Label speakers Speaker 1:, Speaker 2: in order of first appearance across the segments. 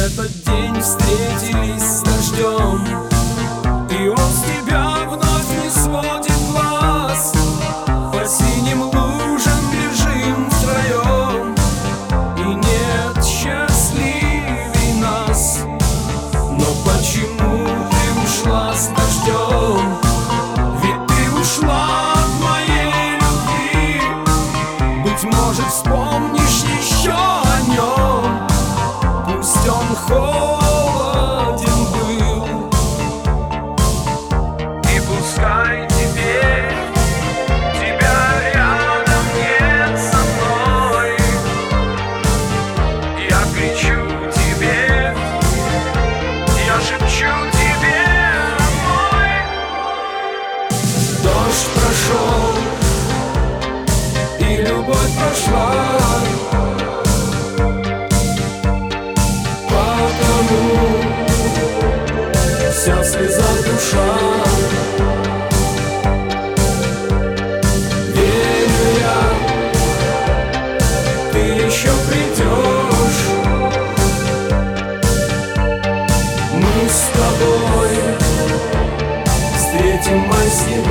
Speaker 1: этот день встретились с дождем, и он с тебя вновь не сводит глаз. По синим лужам бежим втроем, и нет счастливей нас. Но почему ты ушла с дождем? Ведь ты ушла от моей любви. Быть может, вспомнишь еще о нем, пусть он холоден был. И пускай теперь тебя рядом нет со мной, я кричу тебе, я шепчу тебе, мой. Дождь прошел, и любовь прошла, потому вся слеза душа. Верю я, ты еще придешь. Мы с тобой встретим майский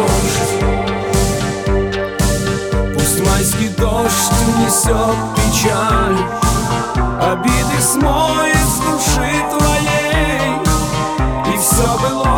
Speaker 1: дождь. Пусть майский дождь унесет печаль, обиды смоет с души твоей, и все было